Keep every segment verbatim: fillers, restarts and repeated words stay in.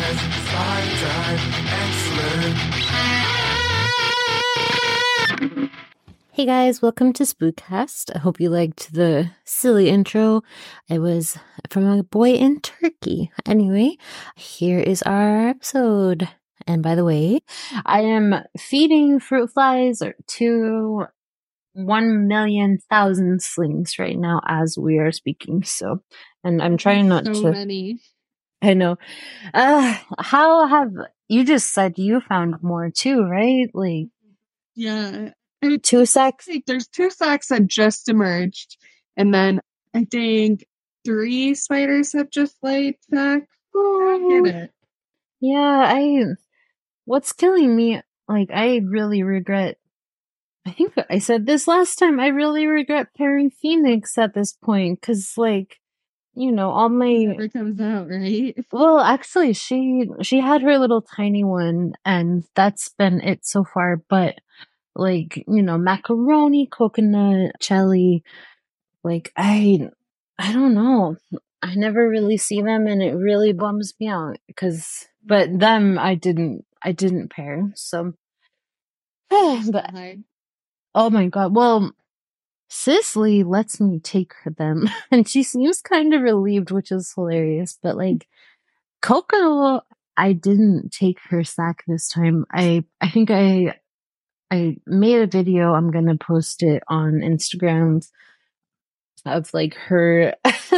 Hey guys, welcome to Spookcast. I hope you liked the silly intro. It was from a boy in Turkey. Anyway, here is our episode. And by the way, I am feeding fruit flies to one million thousand slings right now as we are speaking. So, and I'm trying not so to. So many. I know. Uh, how have you just said you found more too, right? Like, yeah. Two sacks? There's two sacks that just emerged. And then I think three spiders have just laid sacks. Oh, get it. Yeah, I. What's killing me, like, I really regret. I think I said this last time. I really regret pairing Phoenix at this point. Because, like, you know, all my. It never comes out, right? Well, actually, she she had her little tiny one. And that's been it so far. But. Like, you know, macaroni, coconut, jelly. Like, I, I don't know. I never really see them and it really bums me out because, but them, I didn't, I didn't pair. So, but, oh my God. Well, Cicely lets me take them and she seems kind of relieved, which is hilarious. But like, Coco, I didn't take her sack this time. I, I think I, I made a video. I'm going to post it on Instagram of like her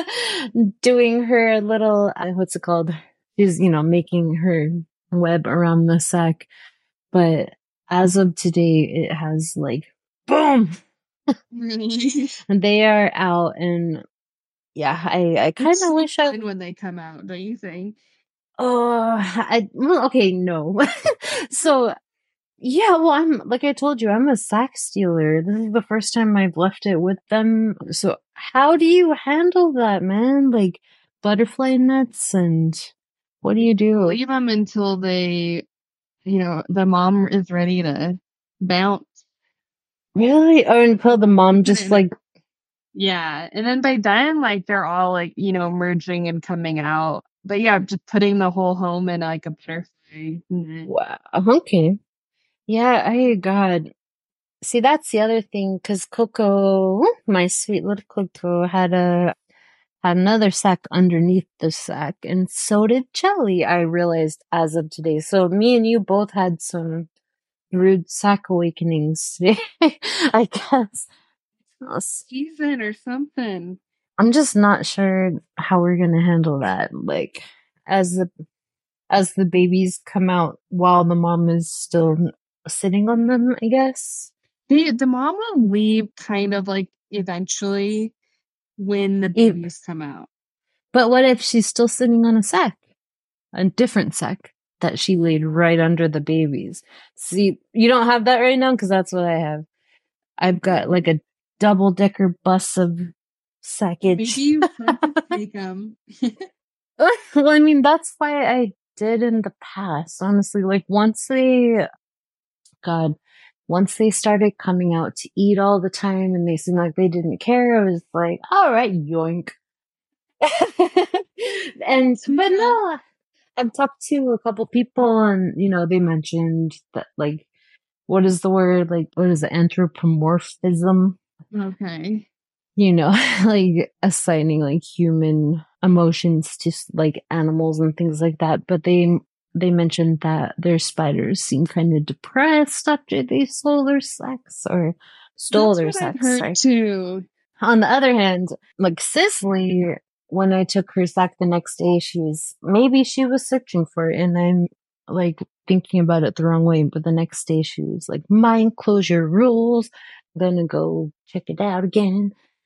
doing her little, uh, what's it called? She's, you know, making her web around the sack. But as of today, it has like, boom! Really? And they are out and yeah, I, I kind of wish I. When they come out, don't you think? Oh, I, well, okay, no. So, yeah, well, I'm, like I told you, I'm a sack stealer. This is the first time I've left it with them. So, how do you handle that, man? Like, butterfly nets and what do you do? Leave them until they, you know, the mom is ready to bounce. Really? Or until the mom just like. Yeah. And then by then, like, they're all like, you know, merging and coming out. But yeah, just putting the whole home in like a butterfly net. Wow. Okay. Yeah, I, God. See, that's the other thing, because Coco, my sweet little Coco, had a had another sack underneath the sack, and so did Jelly, I realized as of today. So me and you both had some rude sack awakenings today, I guess. Season or something. I'm just not sure how we're gonna handle that. Like, as the as the babies come out while the mom is still sitting on them, I guess. The the mom will leave kind of like eventually when the babies it, come out. But what if she's still sitting on a sack? A different sack that she laid right under the babies. See, you don't have that right now because that's what I have. I've got like a double decker bus of sackage. Maybe you could take them. Well, I mean, that's why I did in the past, honestly. Like, once they, God, once they started coming out to eat all the time and they seemed like they didn't care, I was like, all right, yoink. And, but no, I've talked to a couple people and, you know, they mentioned that, like, what is the word? Like, what is it? Anthropomorphism. Okay. You know, like assigning like human emotions to like animals and things like that. But they, they mentioned that their spiders seem kind of depressed after they stole their sex or stole That's their what sex. I've heard sorry. too. On the other hand, like Cicely, when I took her sack the next day, she was, maybe she was searching for it and I'm like thinking about it the wrong way. But the next day she was like, my enclosure rules. I'm gonna go check it out again.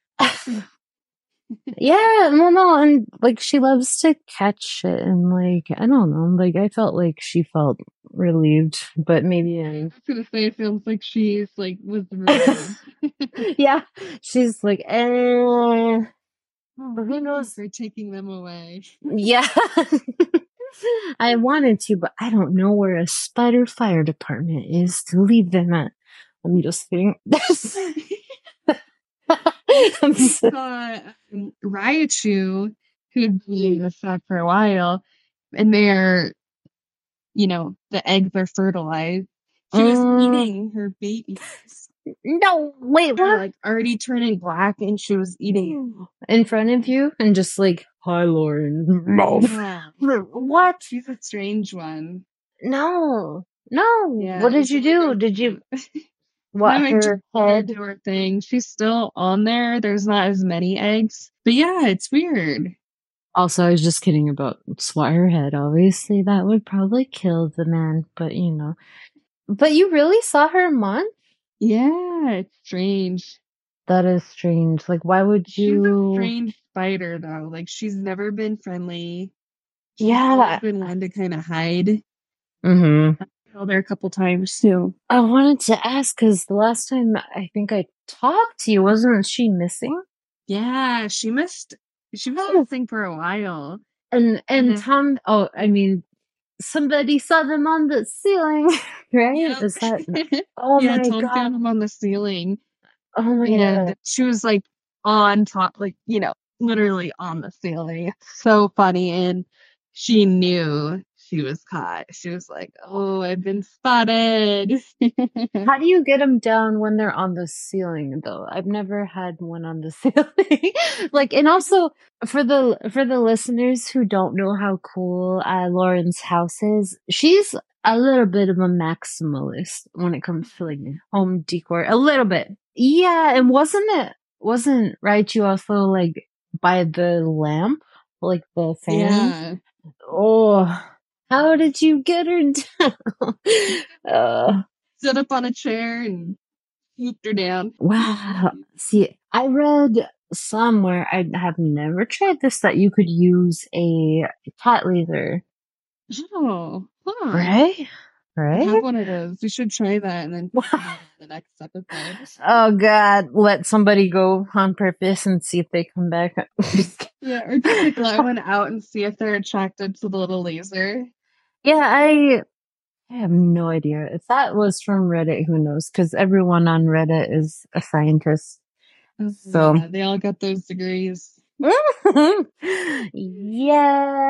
Yeah, well, no, and like she loves to catch it, and like I don't know, like I felt like she felt relieved, but maybe I was gonna say it feels like she's like was relieved. Yeah, she's like, eh. Oh, but who knows? They're taking them away. Yeah, I wanted to, but I don't know where a spider fire department is to leave them at. Let me just think. I saw um, Raichu, who'd been in the sack for a while, and they're you know, the eggs are fertilized. She was Mm, eating her babies. no, wait, They're what? like already turning black and she was eating. In front of you and just like, hi, Lauren. Mouth. Yeah. What? She's a strange one. No, no. Yeah. What And did so you like do? I Did you, no, what, I just her let her head? do her thing. She's still on there. There's not as many eggs. But yeah, it's weird. Also, I was just kidding about swat her head. Obviously, that would probably kill the man, but you know. But you really saw her month? Yeah, it's strange. That is strange. Like, why would She's a you? strange spider though. Like she's never been friendly. She's always Yeah. been one to kind of hide. Mm-hmm. I killed her a couple times too. I wanted to ask because the last time I think I talked to you, wasn't she missing? Yeah, she missed. She was Oh. missing for a while. And And and then, Tom. Oh, I mean, somebody saw them on the ceiling, right? yep. Is that? Oh Yeah, my Tom god. found him on the ceiling. Oh my And god. she was like on top, like, you know, literally on the ceiling. It's so funny. And she knew she was caught. She was like, oh, I've been spotted. How do you get them down when they're on the ceiling though? I've never had one on the ceiling. Like, and also for the for the listeners who don't know how cool uh, Lauren's house is, she's a little bit of a maximalist when it comes to like home decor. A little bit. Yeah, and wasn't it wasn't right you also like by the lamp, like the fan? Yeah. Oh, how did you get her down? uh Stood up on a chair and swooped her down. Wow. See, I read somewhere, I have never tried this, that you could use a cat laser. Oh, huh. Right? I have Right? one of those. We should try that and then talk about it in the next episode. Oh God, let somebody go on purpose and see if they come back. Yeah, or just like let one out and see if they're attracted to the little laser. Yeah, I I have no idea. If that was from Reddit, who knows? Because everyone on Reddit is a scientist. Oh, So yeah, they all got those degrees. yeah.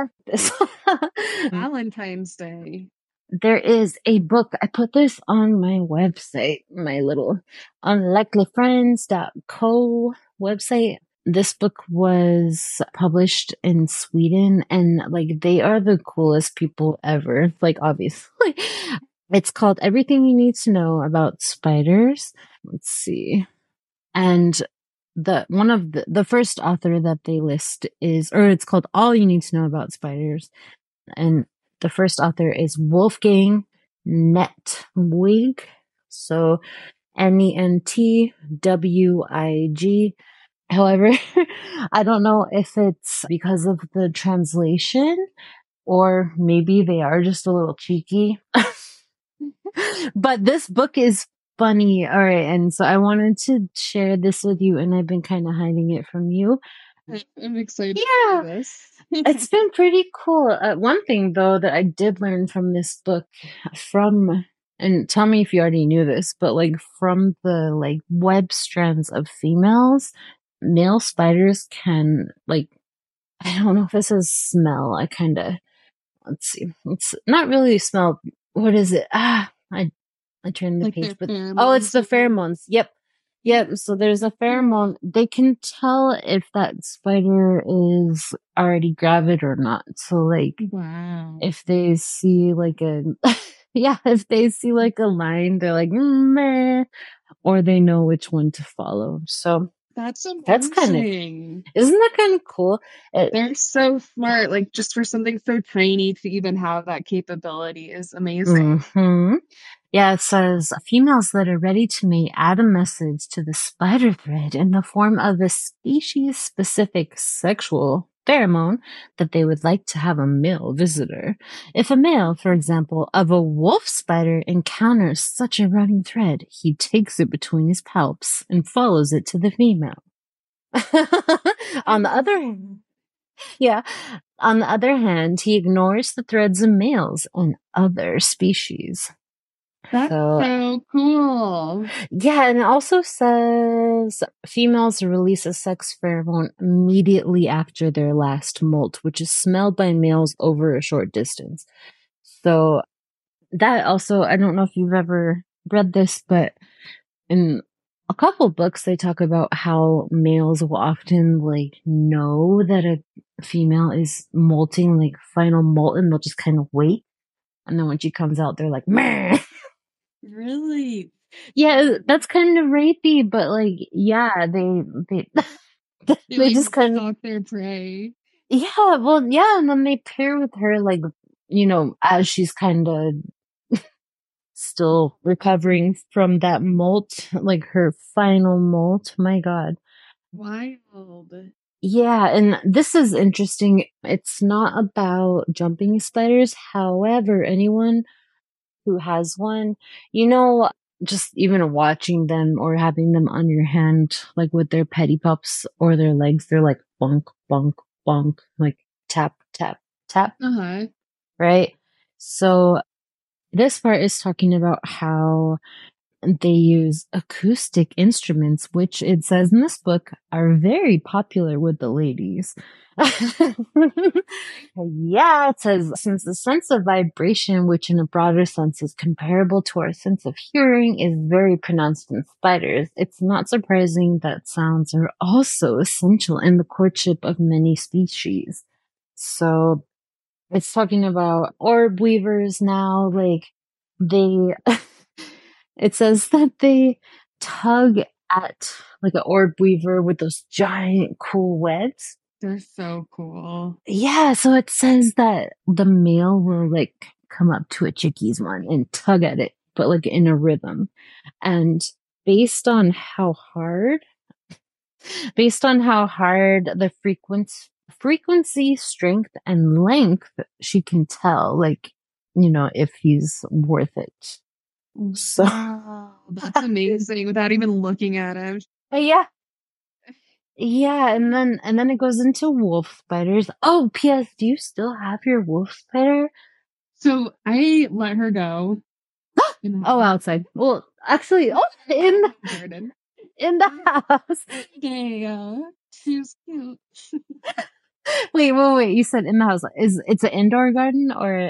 Valentine's Day. There is a book. I put this on my website, my little unlikely friends dot co website. This book was published in Sweden and like they are the coolest people ever. Like obviously. It's called Everything You Need to Know About Spiders. Let's see. And the one of the the first author that they list is or it's called All You Need to Know About Spiders. And the first author is Wolfgang Nettwig. So N E N T W I G. However, I don't know if it's because of the translation or maybe they are just a little cheeky. But this book is funny. All right. And so I wanted to share this with you, and I've been kind of hiding it from you. I'm excited Yeah. for this. It's been pretty cool. Uh, one thing, though, that I did learn from this book, from, and tell me if you already knew this, but like from the like web strands of females, male spiders can like, I don't know if it says smell. I kind of, let's see, it's not really smell. What is it? Ah, I I turned the Like page, their but oh, it's the pheromones. pheromones. Yep. Yep. So there's a pheromone. They can tell if that spider is already gravid or not. So like Wow. if they see like a yeah, if they see like a line, they're like "Mm, meh," or they know which one to follow. So That's that's kind of amazing. isn't that kind of cool? It, They're so smart. Like just for something so tiny to even have that capability is amazing. hmm Yeah, it says females that are ready to mate add a message to the spider thread in the form of a species specific sexual pheromone that they would like to have a male visitor. If a male, for example, of a wolf spider encounters such a running thread, he takes it between his palps and follows it to the female. On the other hand, yeah. On the other hand, he ignores the threads of males and other species. That's So, so cool. yeah, and it also says females release a sex pheromone immediately after their last molt, which is smelled by males over a short distance. So, that also, I don't know if you've ever read this, but in a couple books, they talk about how males will often like know that a female is molting, like final molt, and they'll just kind of wait. And then when she comes out, they're like, meh. Really? Yeah, that's kind of rapey, but like, yeah, they, they, They they like just kind of, stalk their prey. yeah, well, yeah. And then they pair with her, like, you know, as she's kind of still recovering from that molt, like her final molt. My God. Wild. Yeah, and this is interesting. It's not about jumping spiders. However, anyone who has one, you know, just even watching them or having them on your hand, like with their petty pups or their legs, they're like bonk, bonk, bonk, like tap, tap, tap, Uh-huh. right? So this part is talking about how they use acoustic instruments, which it says in this book are very popular with the ladies. Yeah, it says since the sense of vibration, which in a broader sense is comparable to our sense of hearing, is very pronounced in spiders, it's not surprising that sounds are also essential in the courtship of many species. So it's talking about orb weavers now, like they it says that they tug at like an orb weaver with those giant cool webs. They're so cool. Yeah, so it says that the male will like come up to a chickie's one and tug at it, but like in a rhythm. And based on how hard, based on how hard the frequency, frequency, strength, and length, she can tell, like, you know, if he's worth it. So, Wow, that's amazing without even looking at him. yeah, yeah, and then and then it goes into wolf spiders. Oh, P S. Do you still have your wolf spider? So I let her go in Oh, outside. Well, actually, oh, in the, the garden. in the house. Yeah, she was cute. Wait, wait, wait. You said in the house. Is it's an indoor garden or?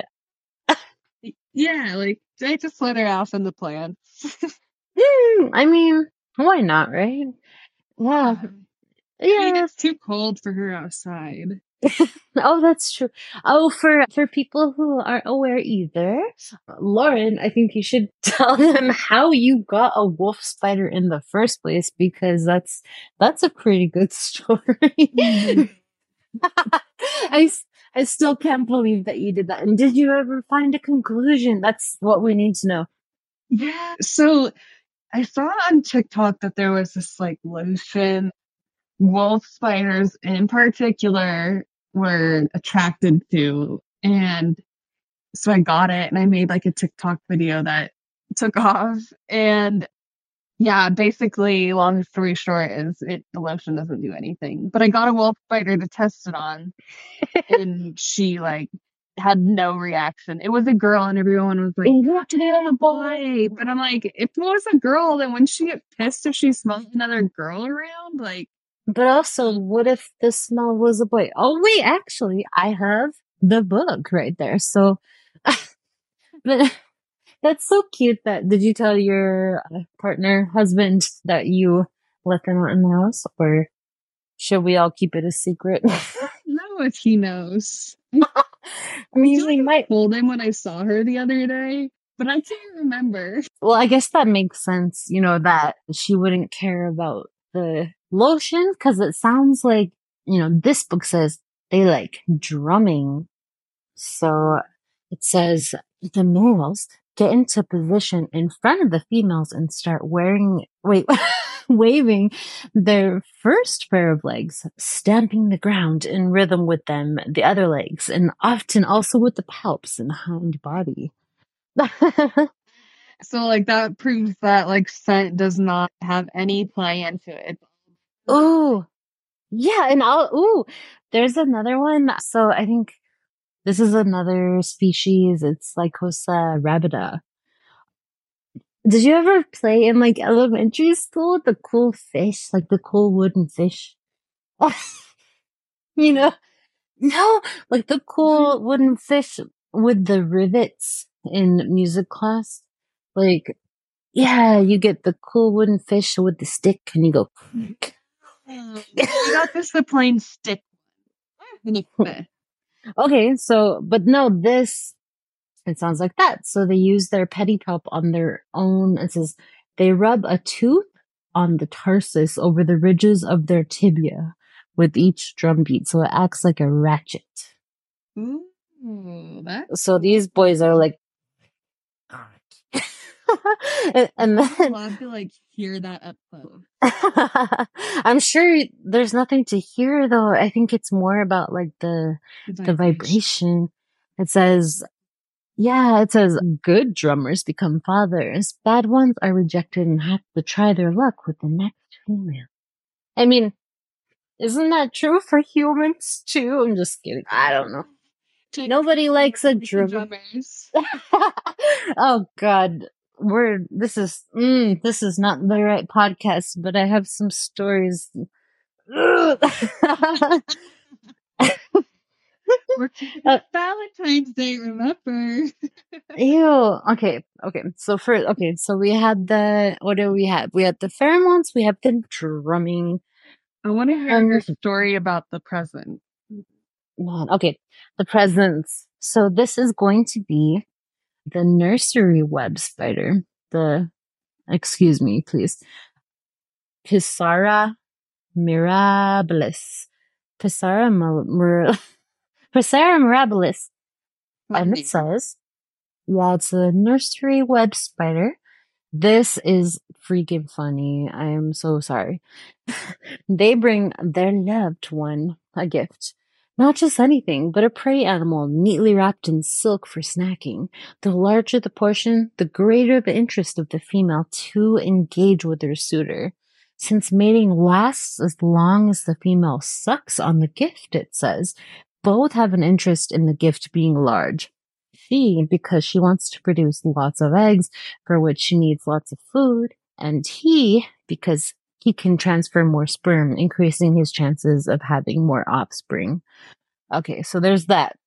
Yeah, like I just let her off in the plants. Mm, I mean, why not, right? Yeah, I mean, yeah. it's too cold for her outside. Oh, that's true. Oh, for for people who aren't aware either, Lauren, I think you should tell them how you got a wolf spider in the first place because that's that's a pretty good story. Mhm. I s- I still can't believe that you did that. And did you ever find a conclusion? That's what we need to know. Yeah. So I saw on TikTok that there was this like lotion wolf spiders in particular were attracted to. And so I got it and I made like a TikTok video that took off. And yeah, basically, long story short, is it the lotion doesn't do anything. But I got a wolf spider to test it on, and she like had no reaction. It was a girl, and everyone was like, "You have to do it on a boy." But I'm like, if it was a girl, then wouldn't she get pissed if she smelled another girl around? Like, But also, what if the smell was a boy? Oh, wait, actually, I have the book right there. So, but that's so cute that did you tell your uh, partner, husband that you let them out in the house or should we all keep it a secret? no, if he knows. I I mean, feel like we I might. told him when I saw her the other day, but I can't remember. Well, I guess that makes sense, you know, that she wouldn't care about the lotion because it sounds like, you know, this book says they like drumming. So it says the males get into position in front of the females and start wearing, wait, waving their first pair of legs, stamping the ground in rhythm with them, the other legs, and often also with the palps and hind body. So like that proves that like scent does not have any play into it. Ooh, yeah, and I'll, ooh, there's another one. So I think this is another species. It's Lycosa rabida. Did you ever play in like elementary school with the cool fish, like the cool wooden fish? You know, no, like the cool wooden fish with the rivets. in music class. Like, yeah, you get the cool wooden fish with the stick and you go. Oh, I got this the plain stick. Okay, so, but no, this, it sounds like that. So they use their pedipalp on their own. It says they rub a tooth on the tarsus over the ridges of their tibia with each drum beat. So it acts like a ratchet. Ooh, that's So these boys are like, and, and then I'd love to like hear that up close. I'm sure there's nothing to hear though. I think it's more about like the The the vibration. It says, yeah, it says good drummers become fathers. Bad ones are rejected and have to try their luck with the next female. I mean, isn't that true for humans too? I'm just kidding. I don't know. Nobody likes a drummer. drummers. Oh God, we're this is mm, this is not the right podcast, but I have some stories. We're uh, Valentine's Day, remember? Ew. Okay. Okay. So for okay, so we had the what do we have? We had the pheromones. We have the drumming. I want to hear um, your story about the present. Man, okay, the presents. So this is going to be the nursery web spider. The excuse me, please. Pissarra mirabilis. Pissarra mir- Pissarra mirabilis. And it says, yeah, it's a nursery web spider. This is freaking funny. I am so sorry. They bring their loved one a gift. Not just anything, but a prey animal neatly wrapped in silk for snacking. The larger the portion, the greater the interest of the female to engage with her suitor. Since mating lasts as long as the female sucks on the gift, it says, both have an interest in the gift being large. She, because she wants to produce lots of eggs, for which she needs lots of food, and he, because he can transfer more sperm, increasing his chances of having more offspring. Okay, so there's that.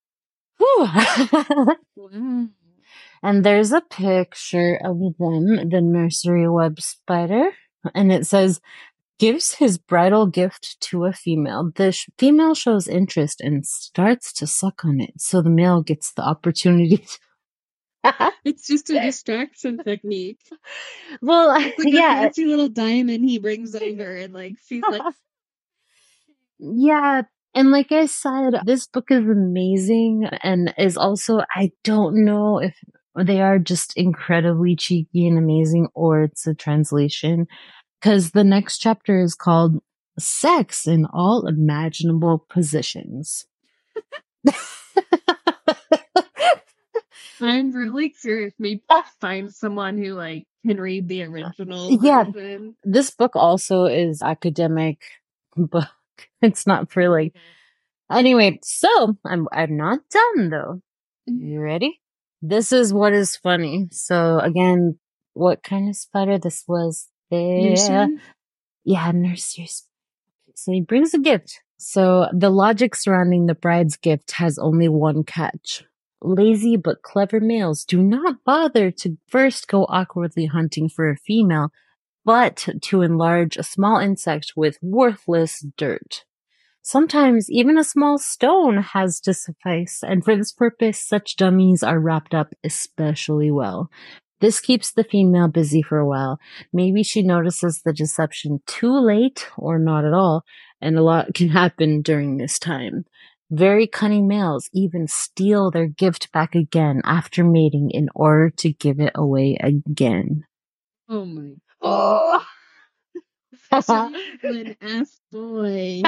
Whew. And there's a picture of them, the nursery web spider, and it says, gives his bridal gift to a female. The sh- female shows interest and starts to suck on it, so the male gets the opportunity to it's just a distraction technique. Well, it's like yeah. a fancy little diamond he brings over, and like she's like, yeah. And like I said, this book is amazing and is also, I don't know if they are just incredibly cheeky and amazing or it's a translation, because the next chapter is called Sex in All Imaginable Positions. I'm really curious. Maybe find someone who like can read the original yeah, version. This book also is academic book. It's not for like. Anyway, so I'm I'm not done though. You ready? This is what is funny. So again, what kind of spider this was? There. Nursery? Yeah, nursery. So he brings a gift. So the logic surrounding the bride's gift has only one catch. Lazy but clever males do not bother to first go awkwardly hunting for a female, but to enlarge a small insect with worthless dirt. Sometimes even a small stone has to suffice, and for this purpose, such dummies are wrapped up especially well. This keeps the female busy for a while. Maybe she notices the deception too late or not at all, and a lot can happen during this time. Very cunning males even steal their gift back again after mating in order to give it away again. Oh my god. Oh. An ass boy.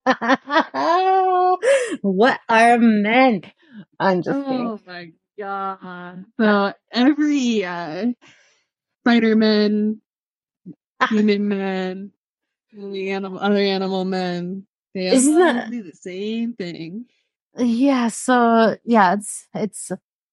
What are men? I'm just oh kidding. Oh my god. So every uh, Spider-Man, human man, the animal, other animal men, they all Isn't that do the same thing. Yeah, so yeah, it's it's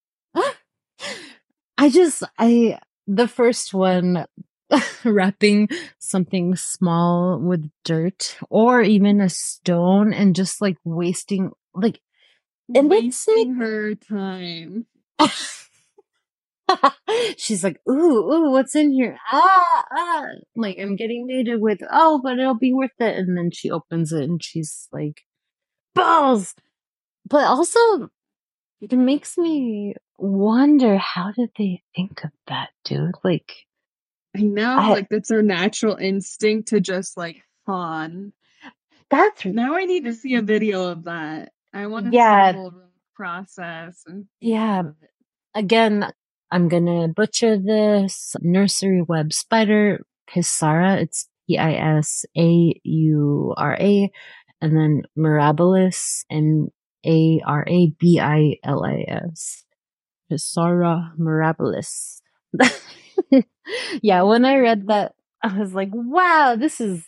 I just I the first one wrapping something small with dirt or even a stone and just like wasting like it wasting makes me her time. She's like, ooh, ooh, what's in here? Ah, ah. Like, I'm getting mated with, oh, but it'll be worth it. And then she opens it and she's like, balls. But also, it makes me wonder, how did they think of that, dude? Like, I know, I, like that's their natural instinct to just like fawn. that's, Now I need to see a video of that. I want to see the yeah, whole process. And yeah. Again, I'm gonna butcher this. Nursery web spider, Pissara. It's P I S A U R A. And then Mirabilis, M A R A B I L I S. Pissara mirabilis. Yeah, when I read that, I was like, wow, this is.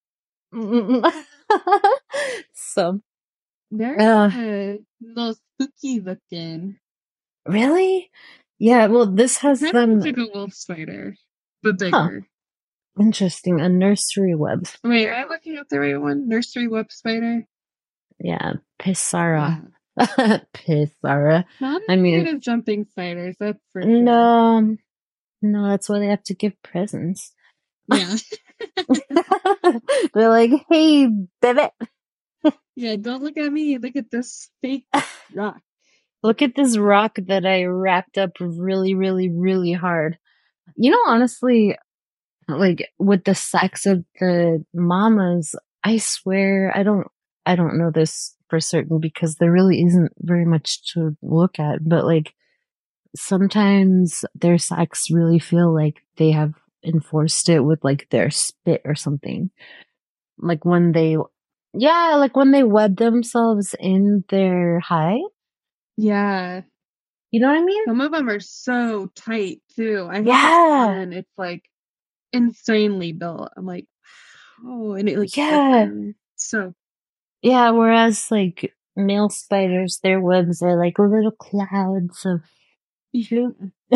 So, they're uh, uh, little spooky looking. really? Yeah, well, this It has kind of them. looks like a wolf spider, but Huh. bigger. Interesting. A nursery web. Wait, am I looking at the right one? Nursery web spider? Yeah. Pissara. Yeah. Pissara. Not I as mean, scared of jumping spiders, that's for sure. no, no, that's why they have to give presents. Yeah. They're like, hey, baby, Yeah, don't look at me. Look at this fake rock. look at this rock that I wrapped up really, really, really hard. You know, honestly, like with the sex of the mamas, I swear I don't I don't know this for certain because there really isn't very much to look at, but like sometimes their sex really feel like they have enforced it with like their spit or something. Like when they yeah, like when they web themselves in their hide. Yeah. You know what I mean? Some of them are so tight too. I have this Yeah. one, it's like insanely built. I'm like, oh, and it like Yeah. so Yeah, whereas like male spiders, their webs are like little clouds of floof.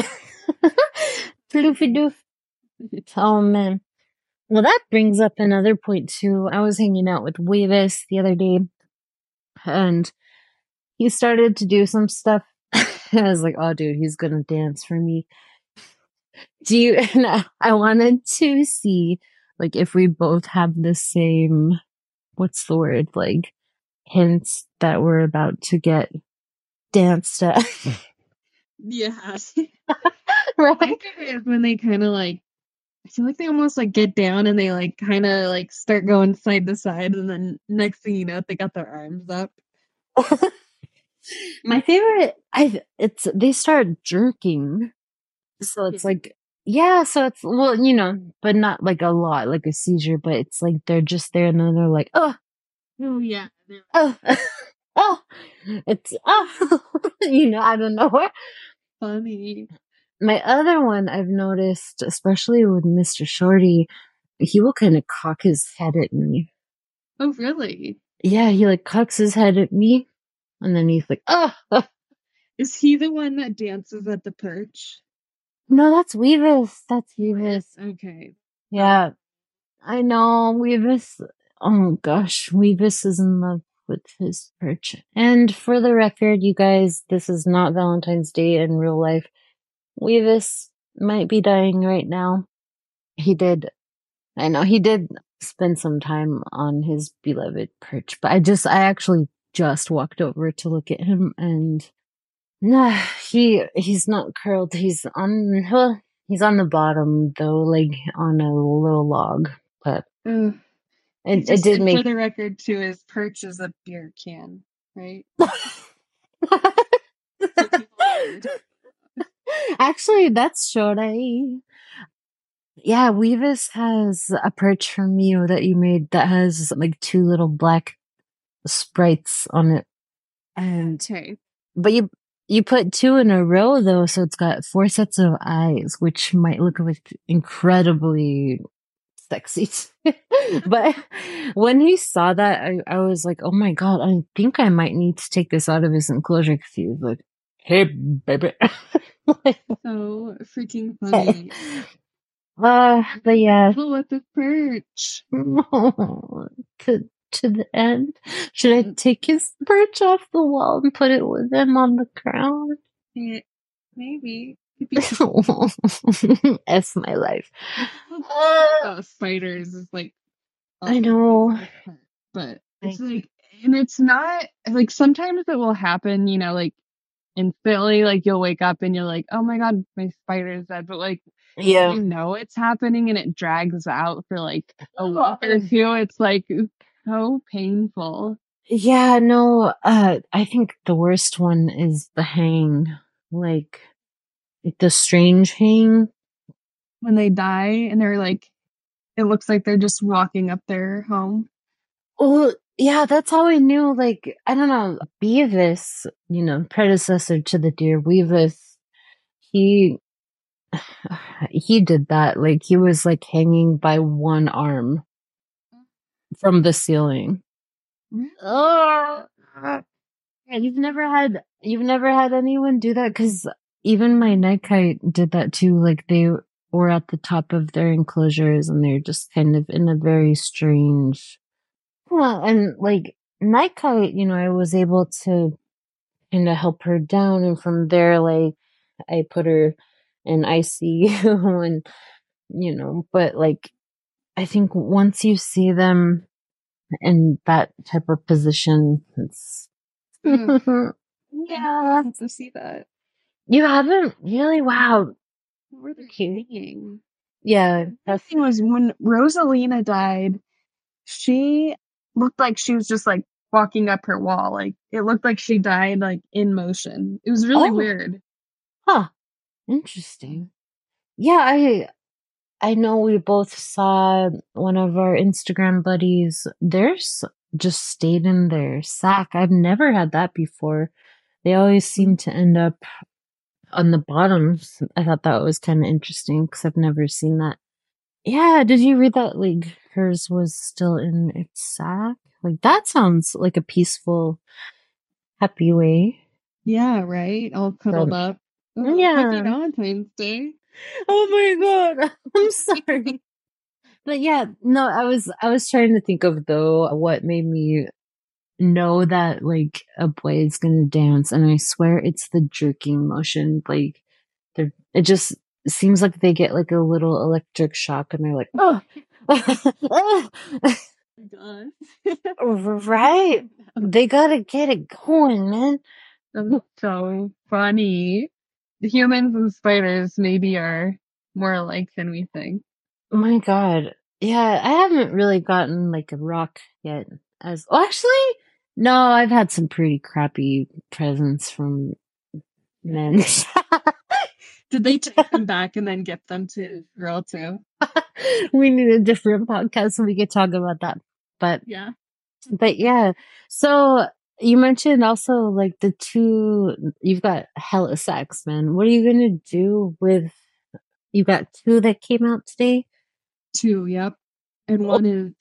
Floofy doof. Oh man. Well, that brings up another point too. I was hanging out with Wavis the other day and he started to do some stuff. I was like, oh dude, he's gonna dance for me. Do you, and I, I wanted to see like if we both have the same, what's the word, like hints that we're about to get danced at. yeah. Right? I think it is when they kind of like, I feel like they almost like get down and they like kind of like start going side to side, and then next thing you know, they got their arms up. My favorite, I it's they start jerking, so it's like yeah, so it's well, you know, but not like a lot, like a seizure, but it's like they're just there and then they're like, oh, Oh yeah. oh, oh, it's oh, you know, I don't know. Funny. My other one I've noticed, especially with Mister Shorty, he will kind of cock his head at me. Oh really? Yeah, he like cocks his head at me, and then he's like, oh. Is he the one that dances at the perch? No, that's Weavis. That's Weavis. Okay. Yeah, I know. Weavis. Oh gosh, Weavis is in love with his perch. And for the record, you guys, this is not Valentine's Day in real life. Weavis might be dying right now. He did. I know he did spend some time on his beloved perch, but I just, I actually just walked over to look at him and nah, he, he's not curled. He's on, well, he's on the bottom though, like on a little log, but Uh, it, it just did and for make, the record, too, his perch is a beer can, right? So people heard. actually, that's Shodai. Yeah, Weavis has a perch from you that you made that has like two little black sprites on it. And Okay. but you you put two in a row though, so it's got four sets of eyes, which might look like incredibly sexy. But when he saw that, I, I was like, oh my god, I think I might need to take this out of his enclosure because he was like, hey baby. So freaking funny. Uh, but yeah, People with the perch. to to the end. Should I take his perch off the wall and put it with him on the ground? Yeah, maybe. F my life. Oh, spiders is like I know. but it's like, and it's not like sometimes it will happen, you know, like in Philly, like you'll wake up and you're like, oh my god, my spider's dead. But like, Yeah. you know, it's happening and it drags out for like a week or two. It's like so painful. Yeah, no, uh, I think the worst one is the hang, like, like the strange hang. When they die and they're like, it looks like they're just walking up their home. Well, yeah, that's how I knew, like, I don't know, Beavis, you know, predecessor to the deer, Weavis, he, he did that. Like, he was like hanging by one arm from the ceiling. Oh, you've never had, you've never had anyone do that? Because even my night kite did that too. Like, they were at the top of their enclosures and they're just kind of in a very strange. Well, and like night kite, you know, I was able to kind of help her down, and from there, like I put her in I C U, and you know, but like I think once you see them in that type of position, it's yeah, to see that. You haven't really? Wow, Where they're cute. hanging. Yeah, The that's thing was when Rosalina died, she looked like she was just like walking up her wall. Like it looked like she died like in motion. It was really oh, weird. huh, interesting. Yeah, I I know we both saw one of our Instagram buddies. Theirs just stayed in their sack. I've never had that before. They always seem to end up on the bottoms. I thought that was kind of interesting because I've never seen that. Yeah, did you read that? Like hers was still in its sack. Like that sounds like a peaceful, happy way. Yeah, right. All cuddled So, up. Oh, yeah. happy Valentine's Day. Oh my god, I'm sorry. But yeah, no, I was I was trying to think of though what made me know that like a boy is gonna dance, and I swear it's the jerking motion. Like they're it just seems like they get like a little electric shock, and they're like, oh, oh. Right. They gotta get it going, man. That's so funny. The humans and spiders maybe are more alike than we think. Oh my god. Yeah, I haven't really gotten like a rock yet. As well, actually, no, I've had some pretty crappy presents from men. Did they take them back and then get them to girl too? We need a different podcast so we could talk about that. But Yeah. but yeah. So you mentioned also like the two you've got hella sex, man. What are you gonna do with you got two that came out today? Two, yep. And one is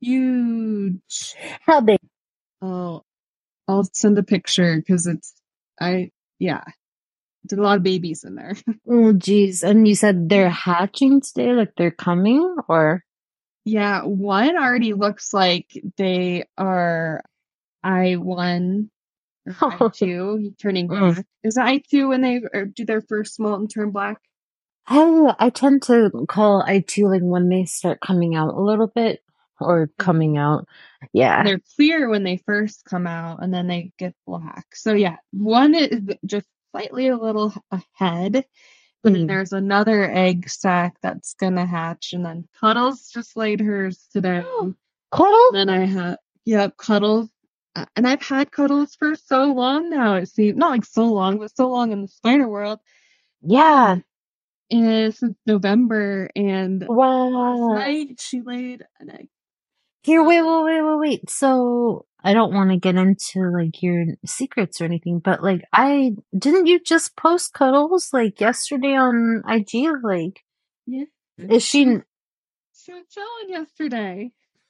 huge. How big? Oh, I'll send a picture because it's I yeah. There's a lot of babies in there. Oh geez. And you said they're hatching today, like they're coming, or Yeah, one already looks like they are I one or I two turning Mm. black. Is it I two when they or do their first molt and turn black? I I tend to call I two like when they start coming out a little bit or coming out. Yeah. They're clear when they first come out and then they get black. So yeah, one is just slightly a little ahead. And then Mm. there's another egg sac that's gonna hatch, and then Cuddles just laid hers today. Cuddle? Then I had yep, Cuddles. Uh, and I've had Cuddles for so long now. It seems not like so long, but so long in the spider world. Yeah. And since November, and Wow. last night she laid an egg. Here, wait, wait, wait, wait, wait. So I don't want to get into like your secrets or anything, but like I didn't you just post Cuddles like yesterday on I G? Like, Yeah. is she? She was chilling yesterday.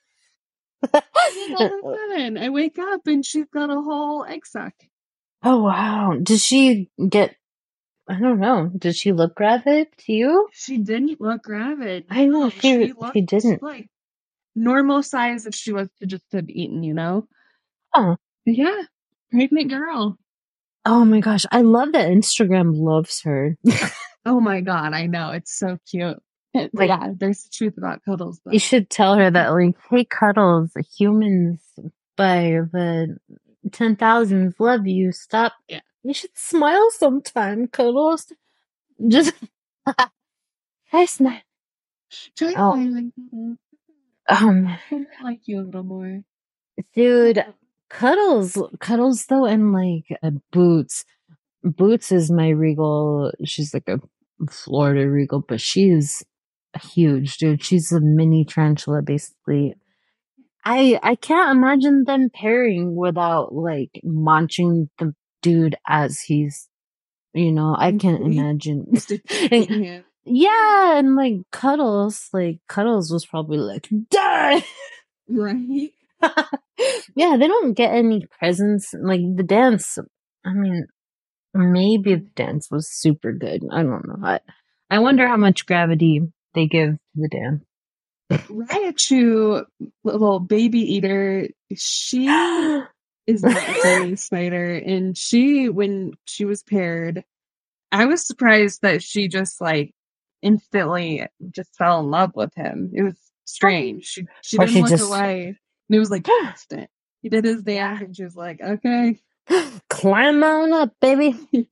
All of a sudden, I wake up and she's got a whole egg sac. Oh wow! Did she get? I don't know. Did she look gravid to you? She didn't look gravid. I know she She she, looked didn't. like normal size if she was to just have eaten, you know? Oh. Yeah. Pregnant girl. Oh my gosh! I love that Instagram loves her. Oh my God, I know. It's so cute. It- Like, yeah, there's the truth about Cuddles, you though. should tell her that, like, hey, Cuddles, humans by the ten thousands love you. Stop. Yeah. You should smile sometime, Cuddles. Just, hey, smile. Try Oh, smiling. Cuddles. um, I might like you a little more. dude, Cuddles, Cuddles, though, and like uh, Boots. Boots is my regal. She's like a Florida regal, but she's huge, dude. She's a mini tarantula, basically. I I can't imagine them pairing without like munching the dude as he's, you know, I can't imagine. Just a And- teasing him. yeah, and like Cuddles, like Cuddles was probably like, die. Right? Yeah, they don't get any presents. Like the dance, I mean, maybe the dance was super good. I don't know. I, I wonder how much gravity they give to the dance. Raichu, little baby eater, she is not a tiny spider. And she, when she was paired, I was surprised that she just like instantly just fell in love with him. It was strange. She she Or didn't she look just away. And it was like instant. He did his dance and she was like, okay. climb on up, baby.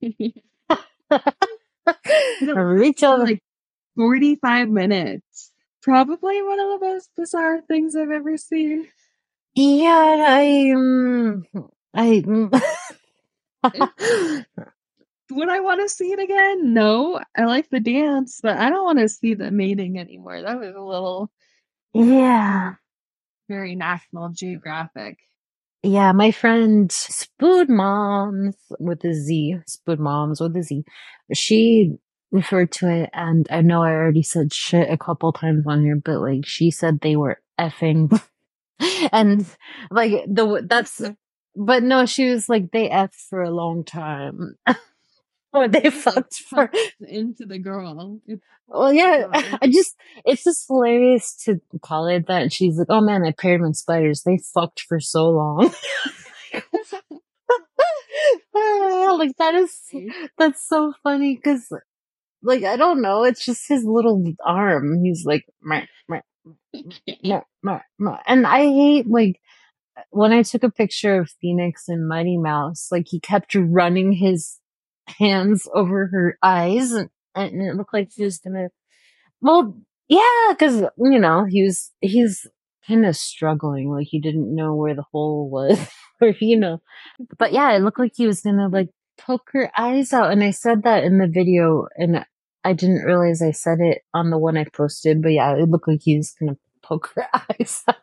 Reach For over. like forty-five minutes. Probably one of the most bizarre things I've ever seen. Yeah, I, um, I, Would I want to see it again? No. I like the dance, but I don't want to see the mating anymore. That was a little yeah. very National Geographic. Yeah, my friend Spood Moms with a Z, Spood Moms with a Z, she referred to it, and I know I already said shit a couple times on here, but like she said they were effing, and like the that's, but no, she was like they effed for a long time, or they fucked for. Into the girl. It's Well, yeah, bizarre. I just, it's just hilarious to call it that. And she's like, oh man, I paired with spiders. They fucked for so long. Like, that is, that's so funny because, like, I don't know. It's just his little arm. He's like, meh, meh, meh, meh, meh. And I hate, like, when I took a picture of Phoenix and Mighty Mouse, like, he kept running his hands over her eyes and, and it looked like he was gonna. Well, yeah, because you know he was he's kind of struggling, like he didn't know where the hole was, or you know. But yeah, it looked like he was gonna like poke her eyes out, and I said that in the video, and I didn't realize I said it on the one I posted. But yeah, it looked like he was gonna poke her eyes out.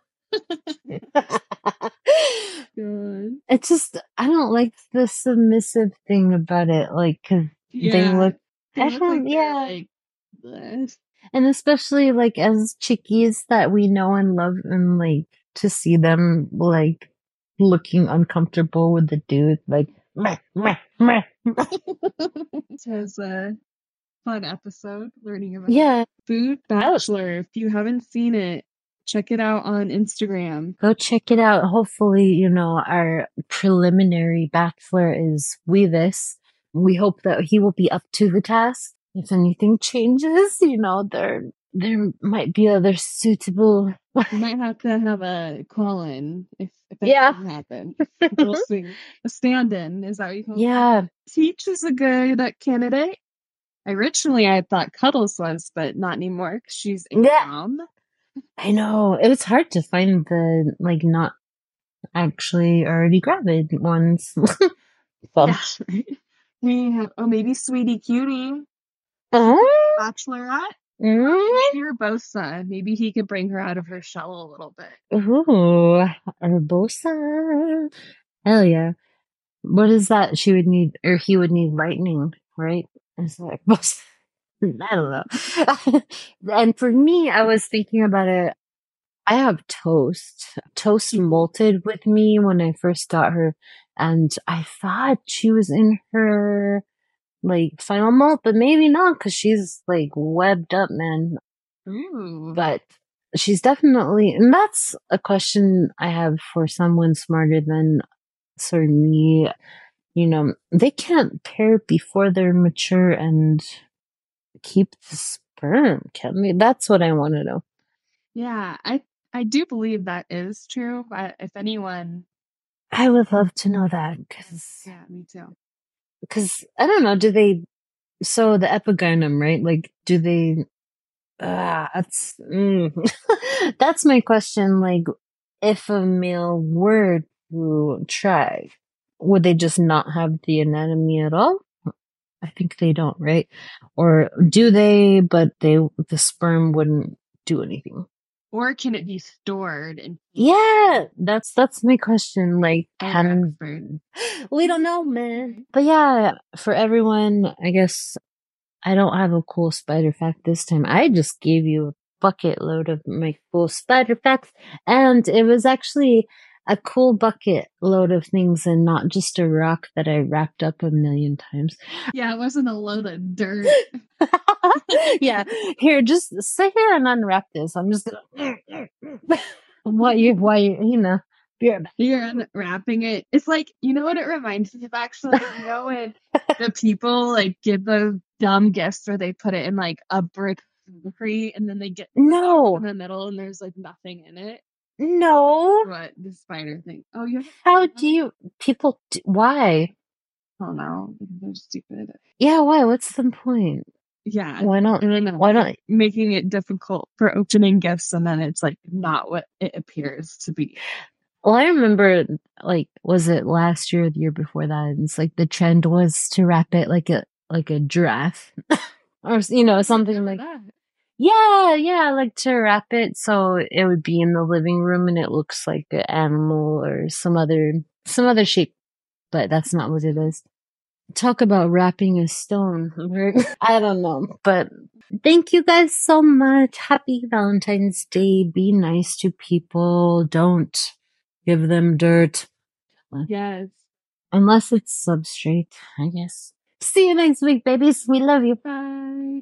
God. It's just I don't like the submissive thing about it, like because they Yeah. look. They I look don't. like they're Yeah. like bleh. And especially like as chickies that we know and love and like to see them like looking uncomfortable with the dude, like meh, meh, meh. This was a fun episode learning about Yeah, Food Bachelor. If you haven't seen it, check it out on Instagram. go check it out. Hopefully, you know, our preliminary bachelor is Weavis. We hope that he will be up to the task. If anything changes, you know, there there might be other suitable. We might have to have a call in if, if Yeah. anything happens. We'll see. A stand in, is that what you call it? Yeah. Teach is a good uh, candidate. Originally, I thought Cuddles was, but not anymore because she's a Yeah. mom. I know. It was hard to find the like not actually already gravid ones. So, Yeah, right. We have, oh, maybe Sweetie Cutie, oh, Bachelorette. mm, Maybe Urbosa. Maybe he could bring her out of her shell a little bit. ooh, Urbosa. Hell yeah. What is that? She would need, or he would need lightning, right? Is that Urbosa? I don't know. And for me, I was thinking about it. I have toast. Toast molted with me when I first got her, and I thought she was in her like final molt, but maybe not because she's like webbed up, man. Ooh. But she's definitely, and that's a question I have for someone smarter than sort of me. You know, they can't pair before they're mature and keep the sperm? Can they? That's what I want to know. Yeah, I I do believe that is true. But if anyone, I would love to know that because yeah, me too. because I don't know. Do they? So the epigynom, right? Like, do they? Ah, that's mm. That's my question. Like, if a male were to try, would they just not have the anatomy at all? I think they don't, right? Or do they? But they the sperm wouldn't do anything. Or can it be stored and Yeah, that's that's my question. Like, oh, can we don't know, man. But yeah, for everyone, I guess I don't have a cool spider fact this time. I just gave you a bucket load of my cool spider facts, and it was actually a cool bucket load of things and not just a rock that I wrapped up a million times. Yeah, it wasn't a load of dirt. Yeah, here, just sit here and unwrap this. I'm just gonna. What you, why you, you know, you're, You're unwrapping it. It's like, you know what it reminds me of actually? You know when the people like give those dumb gifts where they put it in like a brick concrete and then they get no in the middle and there's like nothing in it? No. What? The spider thing. Oh, yeah. How do you people? Do, why? I don't know. They're stupid. Yeah, why? What's the point? Yeah. Why not? I don't know. Why not? Making it difficult for opening gifts and then it's like not what it appears to be. Well, I remember, like, was it last year or the year before that? It's like the trend was to wrap it like a like a giraffe, or you know something like that. Yeah, yeah, like to wrap it so it would be in the living room and it looks like an animal or some other some other shape, but that's not what it is. Talk about wrapping a stone. I don't know, but thank you guys so much. Happy Valentine's Day. Be nice to people. Don't give them dirt. Yes. Unless it's substrate, I guess. See you next week, babies. We love you. Bye.